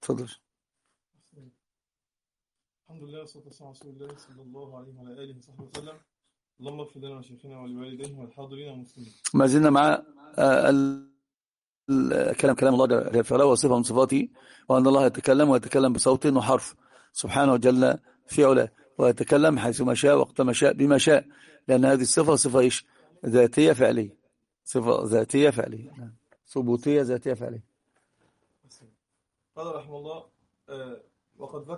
تفضل. الحمد لله والصلاة والسلام على رسول الله صلى الله عليه وعلى آله وصحبه وسلم. اللهم اغفر لنا وشيخنا ولوالديه والحاضرين والمسلمين. ما زلنا مع كلام الله جل وعلا وصفة من صفاته، وأن الله يتكلم ويتكلم بصوت وحرف سبحانه جل في علاه، ويتكلم حيث ما شاء وقت ما شاء بما شاء، لأن هذه الصفة صفة إيش؟ ذاتية فعلية، صفة ذاتية فعلية، ثبوتية ذاتية فعلية. قال رحمه الله وقد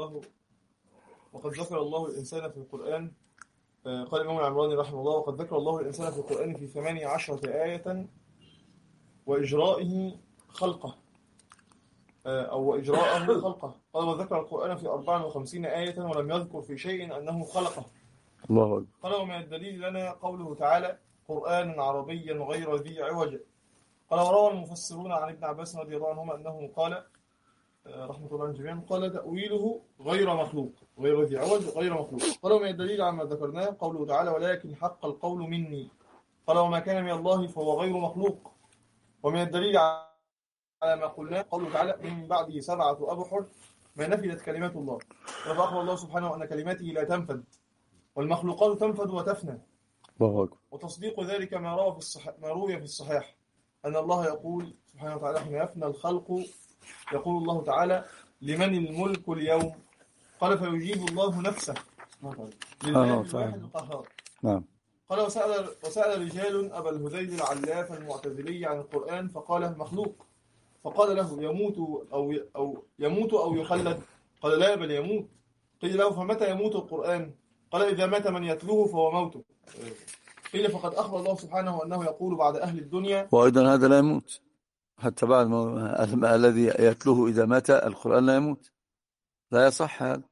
ذكر الله الإنسان في القرآن. قال الإمام العمراني رحمه الله: وقد ذكر الله الإنسان في القرآن في 18 آية وإجرائه خلقه أو إجراءه خلقه. قال: وذكر القرآن في 54 آية ولم يذكر في شيء أنه خلقه. الله أكبر. قال: ومن الدليل لنا قوله تعالى: قرآن عربيا غير ذي عوج. قال: وروى المفسرون عن ابن عباس رضي الله عنهما أنه قال رحمة الله على الجميع: قال تأويله غير مخلوق، غير ذي عوج غير مخلوق. قال: ومن الدليل على ما ذكرناه قوله تعالى: ولكن حق القول مني. قال: وما كان من الله فهو غير مخلوق. ومن الدليل على ما قلناه قوله تعالى: من بعده 7 أبحر ما نفدت كلمات الله. فأخبر الله سبحانه أن كلماته لا تنفد، والمخلوقات تنفد وتفنى. الله أكبر. وتصديق ذلك ما روي في الصحيح أن الله يقول سبحانه وتعالى حين يفنى الخلق، يقول الله تعالى: لمن الملك اليوم؟ قال: فيجيب الله نفسه لله الواحد القهار. نعم. قال: وسأل رجال أبا الهذيل العلاف المعتزلي عن القرآن فقال: مخلوق. فقال له: يموت أو يخلد؟ قال: لا، بل يموت. قيل له: فمتى يموت القرآن؟ قال: إذا مات من يتلوه فهو موته. قيل: فقد أخبر الله سبحانه أنه يقول بعد أهل الدنيا: وأيضا هذا لا يموت حتى بعد ما الذي يتلوه إذا مات القرآن لا يموت، لا يصح هذا.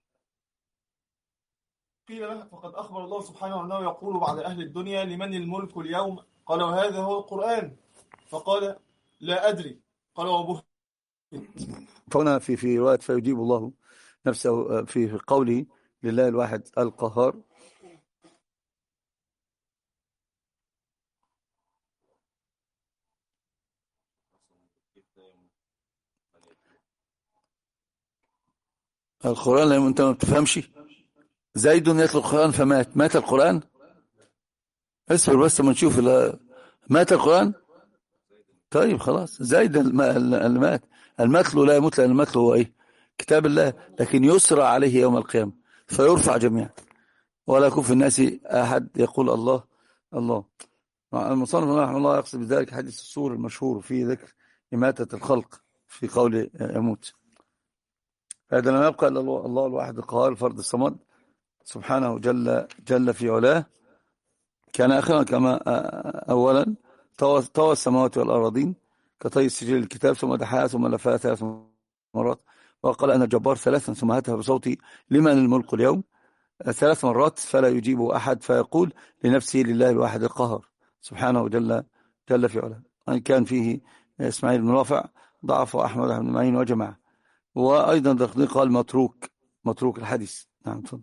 قيل له: فقد أخبر الله سبحانه أنه يقول بعد أهل الدنيا: لمن الملك اليوم؟ قال: وهذا هو القرآن. فقال: لا أدري. قال: وبهت. فهنا في رواية فيجيب الله نفسه في قوله لله الواحد القهار. القرآن لا، أنت ما بتفهمش. زيد يتلو القرآن فمات، مات القرآن؟ اصبر بس ما نشوف. مات القرآن؟ طيب خلاص، زيد المات. المثل لا يموت، لأن المثل هو إيه؟ كتاب الله، لكن يسرى عليه يوم القيامة فيرفع جميعا، ولا يكون في الناس أحد يقول الله الله. المصنف رحمه الله يقصد بذلك حديث السور المشهور في ذكر إماتة الخلق في قول يموت. هذا لم يبقى إلا الله الواحد القهار الفرد الصمد سبحانه جل في علاه. كان آخرا كما أولا طوى السماوات والأراضين كطي السجل الكتاب، ثم دحاها ثم لفها 3 مرات، وقال أنا الجبار 3، ثم هاتها بصوتي لمن الملك اليوم 3 مرات، فلا يجيبه أحد فيقول لنفسه لله الواحد القهار سبحانه جل في علاه. أن كان فيه إسماعيل بن رافع ضعف أحمد بن معين وجماعة، وأيضا دخلين قال متروك الحديث. نعم تفضل.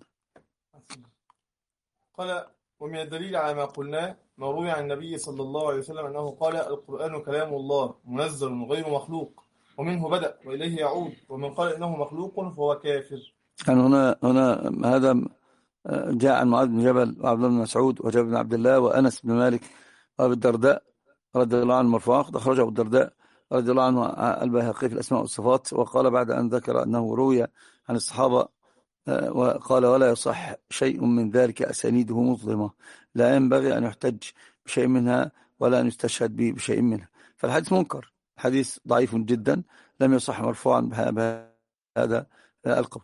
قال: ومن الدليل على ما قلناه ما روي عن النبي صلى الله عليه وسلم أنه قال: القرآن كلام الله منزل غير مخلوق، ومنه بدأ وإليه يعود، ومن قال إنه مخلوق فهو كافر. يعني هنا هذا جاء عن معاذ بن جبل وعبد الله بن مسعود وجابر بن عبد الله وأنس بن مالك وأبي الدرداء رضي الله عنه مرفوعا. أخرجه أبو الدرداء رضي الله عنه البيهقي في الأسماء والصفات، وقال بعد أن ذكر أنه روي عن الصحابة وقال: ولا يصح شيء من ذلك أسانيده مظلمة، لا ينبغي أن يحتج بشيء منها ولا أن يستشهد به بشيء منها. فالحديث منكر، حديث ضعيف جدا لم يصح مرفوعا بهذا القول.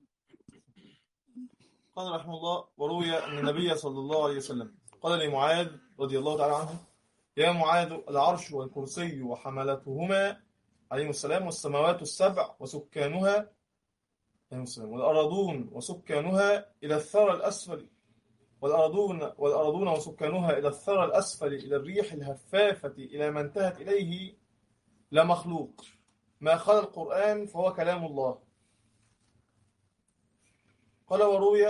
قال رحمه الله: وروي أن النبي صلى الله عليه وسلم قال لمعاذ رضي الله تعالى عنه: يا معاذ، العرش والكرسي وحملتهما عليهم السلام والسماوات السبع وسكانها عليهم السلام والأرضون وسكانها إلى الثرى الأسفل والأرضون وسكانها إلى الثرى الأسفل إلى الريح الهفافة إلى ما انتهت إليه لمخلوق، ما خلا القرآن فهو كلام الله. قال: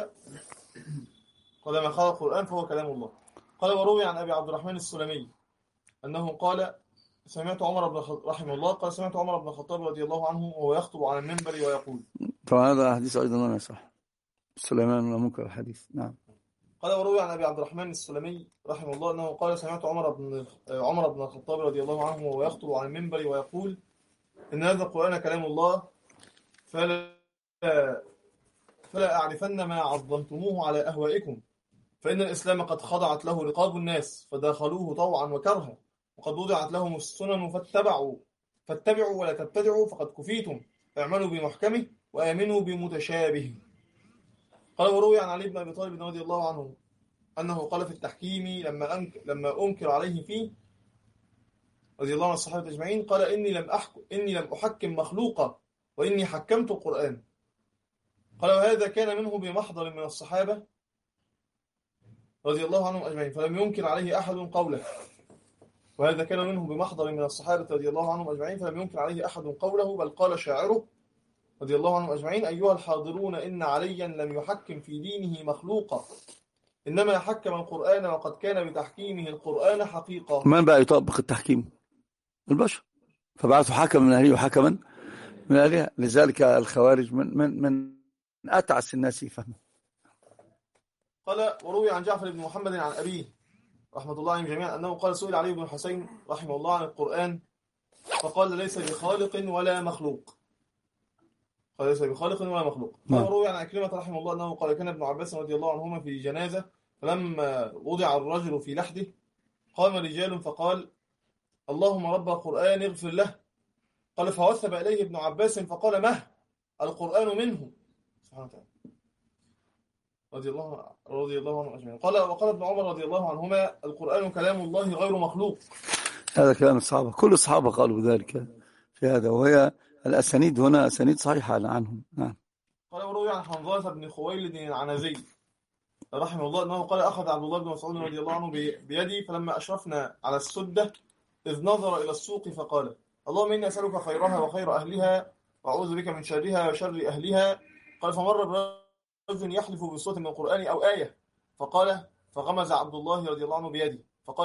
ما خلا القرآن فهو كلام الله. قال: وروي عن أبي عبد الرحمن السلمي أنه قال: سمعت عمر رحمه الله قال سمعت عمر بن الخطاب رضي الله عنه وهو يخطب على المنبر ويقول. طبعا هذا حديث أيضا ما صح. سليمان ومنكر الحديث. نعم. قال وروي عن أبي عبد الرحمن السلمي رحمه الله أنه قال سمعت عمر بن الخطاب رضي الله عنه وهو يخطب على المنبر ويقول إن هذا القرآن كلام الله فلا أعرفن ما عظمتموه على أهوائكم، فإن الإسلام قد خضعت له رقاب الناس فداخلوه طوعا وكرها، وقد وضعت لهم السنن فاتبعوا ولا تبتدعوا فقد كفيتم، اعملوا بمحكمه وآمنوا بمتشابهه. قال وروي عن علي بن أبي طالب رضي الله عنه أنه قال في التحكيم لما أنكر عليه فيه رضي الله عن الصحابة أجمعين قال إني لم أحكم مخلوقا وإني حكمت القرآن. قال وهذا كان منه بمحضر من الصحابة رضي الله عنهم أجمعين فلم ينكر عليه أحد قوله. وهذا كان منه بمحضر من الصحابة رضي الله عنهم أجمعين فلم ينكر عليه أحد قوله، بل قال شاعره رضي الله عنهم أجمعين أيها الحاضرون إن عليا لم يحكم في دينه مخلوقا، إنما حكم القرآن وقد كان بتحكيمه القرآن حقيقة. من بقى يطبق التحكيم؟ البشر، فبعثوا حكما من أهله وحكما من أهلها. لذلك الخوارج من أتعس الناس فهما. قال وروي عن جعفر بن محمد عن أبيه رحمة الله عليهم جميعا أنه قال سئل علي بن الحسين رحمه الله عن القرآن فقال ليس بخالق ولا مخلوق. قال ليس بخالق ولا مخلوق. قال وروي عن أكرمة رحمه الله أنه قال كان ابن عباس رضي الله عنهما في جنازة فلما وضع الرجل في لحده قام رجال فقال اللهم رب القرآن اغفر له. قال فوثب إليه ابن عباس فقال مه القرآن منه سبحانه وتعالى رضي الله عنه أجمعين. وقال ابن عمر رضي الله عنهما القرآن كلام الله غير مخلوق. هذا كلام الصحابة، كل الصحابة قالوا ذلك في هذا، وهي الأسانيد هنا أسانيد صحيحة عنهم. نعم. قال وروي عن حنظلة بن خويلد العنزي رحمه الله أنه قال أخذ عبد الله بن مسعود رضي الله عنه بيدي فلما أشرفنا على السدة إذ نظر إلى السوق فقال اللهم إني أسألك خيرها وخير أهلها وأعوذ بك من شرها وشر أهلها. قال فمر رجل يحلف بصوت من القرآن أو آية فغمز عبد الله رضي الله عنه بيدي فقال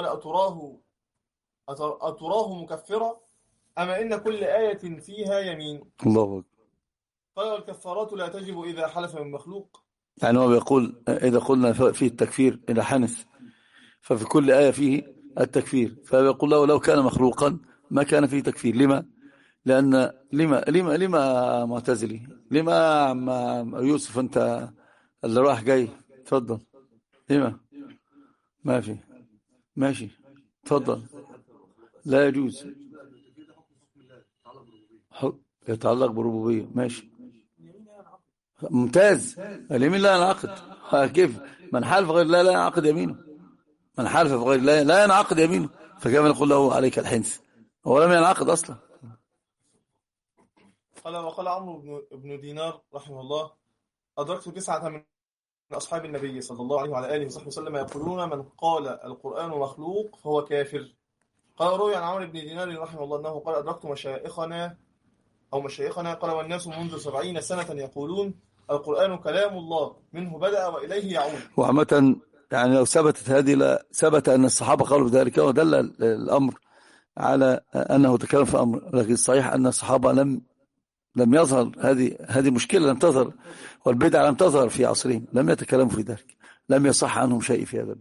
أتراه مكفرا أما إن كل آية فيها يمين. الله أكبر. قال والكفارات لا تجب إذا حلف من مخلوق. يعني هو بيقول إذا قلنا فيه التكفير إذا حنث ففي كل آية فيه التكفير، فيقول له لو كان مخلوقا ما كان فيه تكفير. لما؟ لأن لما معتزلي، لما يوسف أنت اللي راح جاي تفضل، لما ما في ماشي تفضل لا يجوز يتعلق بربوبية ماشي ممتاز. اليمين لا ينعقد. كيف من حلف غير الله لا ينعقد يمينه؟ من حلف غير الله لا ينعقد يمينه، فكيف نقول له عليك الحنث؟ هو لم ينعقد أصلا. وقال عمرو بن دينار رحمه الله أدركت 9 من أصحاب النبي صلى الله عليه وعلى آله وصحبه وسلم يقولون من قال القرآن مخلوق فهو كافر. قال روي عن عمرو بن دينار رحمه الله أنه قال أدركت مشايخنا قال والناس منذ 70 سنة يقولون القرآن كلام الله منه بدأ وإليه يعود. وعامة يعني لو ثبت أن الصحابة قالوا بذلك ودل الأمر على أنه تكلم في أمر، لكن الصحيح أن الصحابة لم يظهر هذه مشكلة، لم تظهر، والبدع لم تظهر في عصرهم، لم يتكلموا في ذلك، لم يصح عنهم شيء في هذا.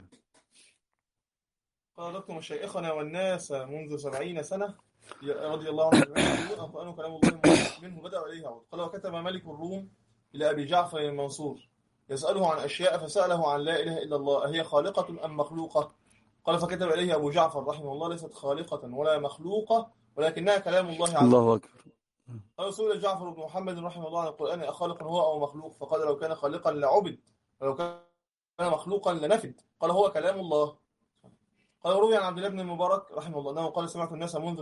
قال لكم مشايخنا والناس منذ 70 سنة رضي الله عنه يقولون القرآن كلام الله منه بدأ وإليه يعود. قال وكتب ملك الروم إلى أبي جعفر المنصور يسأله عن أشياء فسأله عن لا إله إلا الله أهي خالقة أم مخلوقة؟ قال فكتب إليه أبو جعفر رحمه الله ليست خالقة ولا مخلوقة ولكنها كلام الله عز وجل. الله أكبر. قال سئل جعفر بن محمد رحمه الله عن القرآن أخالق هو أو مخلوق؟ فقال لو كان خالقا لعبد ولو كان مخلوقا لنفد. قال هو كلام الله. قال روي عن عبد الله بن المبارك رحمه الله أنه قال سمعت الناس منذ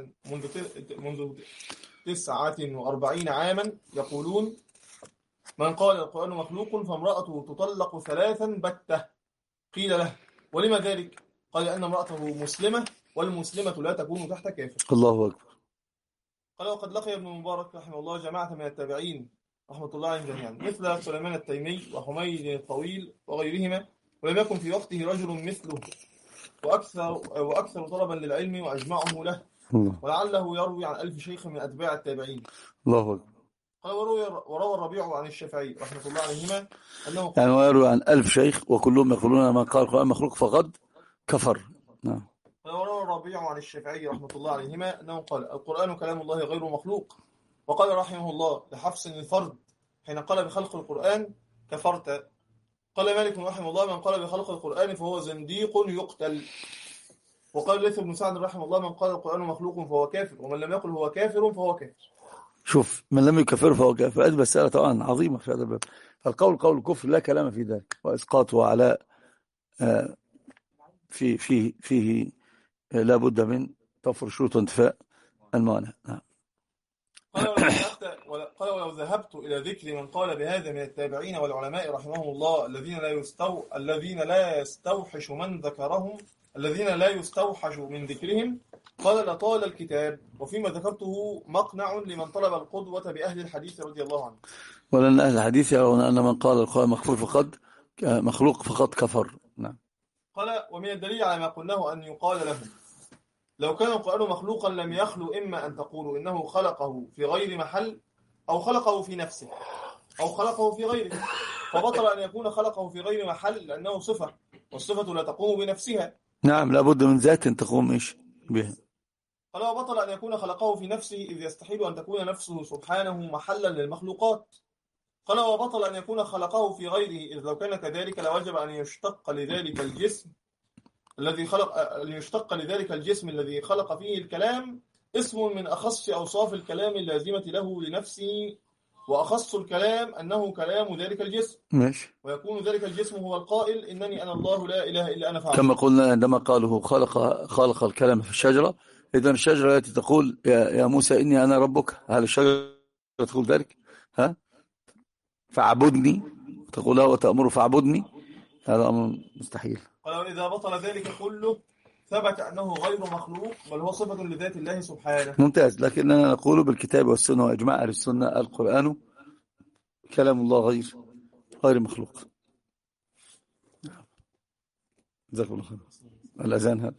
49 عاما يقولون من قال القرآن مخلوق فامرأته تطلق 3 بتة. قيل له ولما ذلك؟ قال أن امرأته مسلمة والمسلمة لا تكون تحت كافر. الله أكبر. قال وقد لقي ابن المبارك رحمه الله جماعة من التابعين رحمة الله عليهم جميعا مثل سليمان التيمي وحميد الطويل وغيرهما، ولم يكن في وقته رجل مثله وأكثر طلبا للعلم وأجمعه له الله. ولعله يروي عن 1000 شيخ من أتباع التابعين. الله أكبر. قال وروى الربيع عن الشافعي رحمة الله عليهما أنه يعني قال. ويروي عن 1000 شيخ وكلهم يقولون من قال القرآن مخلوق فقد كفر. نعم. قال وروى الربيع عن الشافعي رحمة الله عليهما أنه قال القرآن كلام الله غير مخلوق. وقال رحمه الله لحفص الفرد حين قال بخلق القرآن كفرت. قال مالك رحمه الله من قال بخلق القرآن فهو زنديق يقتل. وقال ليث بن سعد رحمه الله من قال القرآن مخلوق فهو كافر ومن لم يقل هو كافر فهو كافر. شوف، من لم يكفر فهو كافر. هذه مسألة طبعا عظيمة في هذا الباب. القول قول الكفر لا كلام في ذلك، وإسقاطه على فيه لا بد من توفر شروط وانتفاء الموانع. نعم. قال ولو ذهبت إلى ذكر من قال بهذا من التابعين والعلماء رحمهم الله الذين لا يستوحش من ذكرهم، الذين لا يستوحش من ذكرهم، قال لطال الكتاب. وفيما ذكرته مقنع لمن طلب القدوة بأهل الحديث رضي الله عنه. ولأن أهل الحديث يرون أن من قال القرآن مخلوق فقد كفر. نعم. قال ومن الدليل على ما قلناه أن يقال لهم لو كان القرآن مخلوقا لم يخلو إما أن تقولوا إنه خلقه في غير محل أو خلقه في نفسه أو خلقه في غيره، فبطل أن يكون خلقه في غير محل لأنه صفة والصفة لا تقوم بنفسها. نعم، لا بد من ذات تقوم إيش بها. قال وبطل أن يكون خلقه في نفسه إذ يستحيل أن تكون نفسه سبحانه محلا للمخلوقات. قال وبطل أن يكون خلقه في غيره إذ لو كان كذلك لوجب أن يشتق لذلك الجسم الذي خلق فيه الكلام اسم من أخص أوصاف الكلام اللازمة له لنفسه، وأخص الكلام أنه كلام ذلك الجسم. ماشي. ويكون ذلك الجسم هو القائل إنني أنا الله لا إله إلا أنا فاعبدون. كما قلنا عندما قاله خلق الكلام في الشجرة، إذن الشجرة التي تقول يا موسى إني أنا ربك، هل الشجرة تقول ذلك؟ ها؟ فاعبدني، تقول له وتأمر فاعبدني، هذا أمر مستحيل. قال وإذا بطل ذلك كله ثبت أنه غير مخلوق بل هو صفة لذات الله سبحانه. ممتاز. لكننا نقول بالكتاب والسنة وإجماع أهل السنة القرآن كلام الله غير مخلوق. جزاكم الله خير. الأذان هذا.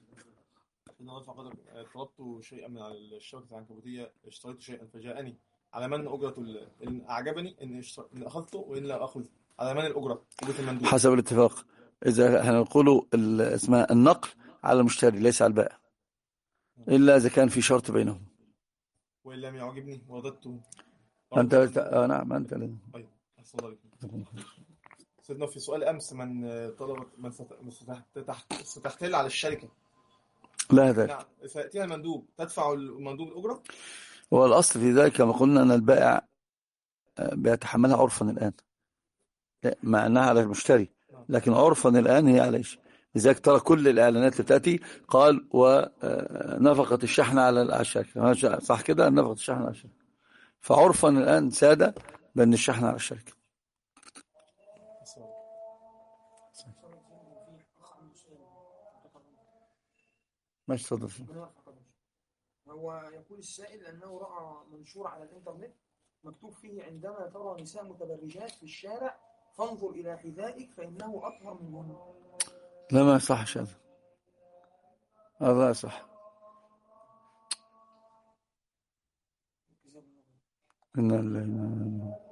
طلبت شيئا من الشبكة العنكبوتية، اشتريت شيئا فجاءني على من أجرة إن أعجبني إن أخذته وإن لا أخذ على من الأجرة المندوب حسب الاتفاق. إذا هنقول اسمها النقل على المشتري ليس على البائع إلا إذا كان في شرط بينهم. وإن لم يعجبني ورددته. أنت نعم أنت. طيب أحسن الله عليكم. سيدنا في سؤال أمس من طلب من ستحتل على الشركة لا ذلك. نعم سيأتيها المندوب تدفع المندوب الأجرة. هو الأصل في ذلك كما قلنا أن البائع بيتحملها عرفا الآن مع أنها على المشتري، لكن عرفا الآن هي على إيش. لذلك ترى كل الإعلانات اللي تأتي قال ونفقة الشحن على الشركة، صح كده؟ نفقة الشحن على الشركة. فعرفا الآن سادة بأن الشحن على الشركة. ماشي تفضل. هو يقول السائل أنه رأى منشور على الإنترنت مكتوب فيه عندما ترى نساء متبرجات في الشارع فانظر إلى حذائك فإنه أطهر منهن. لا ما يصحش هذا صح. إن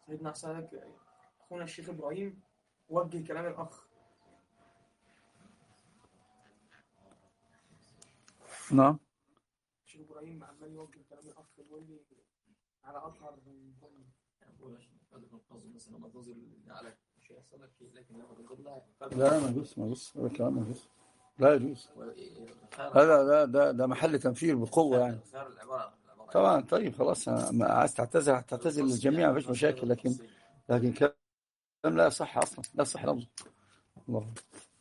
سيدنا حسن أخونا الشيخ إبراهيم وجه كلام الأخ. نعم. الشيخ إبراهيم عمال يوجه كلام الأخ يقول لي على أطهر من لا ما يجوز، ما يجوز هذا الكلام، ما يجوز، لا يجوز. هذا ده محل تنفير بقوة يعني. طبعا. طيب خلاص، عايز تعتذر للجميع، مفيش مشاكل، لكن كلام لا يصح اصلا، لا يصح لفظه. الله.